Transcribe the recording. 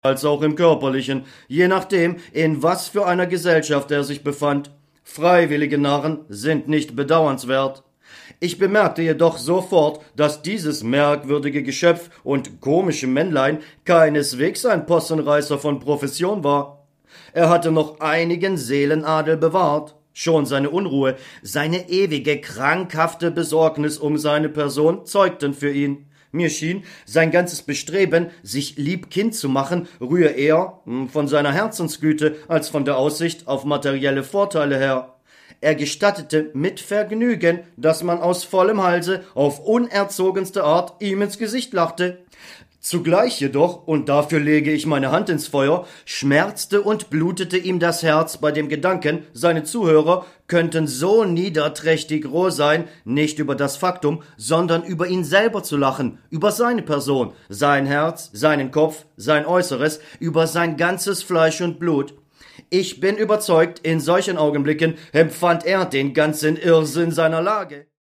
als auch im körperlichen, je nachdem, in was für einer Gesellschaft er sich befand. Freiwillige Narren sind nicht bedauernswert. Ich bemerkte jedoch sofort, dass dieses merkwürdige Geschöpf und komische Männlein keineswegs ein Possenreißer von Profession war. Er hatte noch einigen Seelenadel bewahrt. Schon seine Unruhe, seine ewige, krankhafte Besorgnis um seine Person zeugten für ihn. Mir schien, sein ganzes Bestreben, sich liebkind zu machen, rühre eher von seiner Herzensgüte als von der Aussicht auf materielle Vorteile her. Er gestattete mit Vergnügen, dass man aus vollem Halse auf unerzogenste Art ihm ins Gesicht lachte. Zugleich jedoch, und dafür lege ich meine Hand ins Feuer, schmerzte und blutete ihm das Herz bei dem Gedanken, seine Zuhörer könnten so niederträchtig roh sein, nicht über das Faktum, sondern über ihn selber zu lachen, über seine Person, sein Herz, seinen Kopf, sein Äußeres, über sein ganzes Fleisch und Blut. Ich bin überzeugt, in solchen Augenblicken empfand er den ganzen Irrsinn seiner Lage.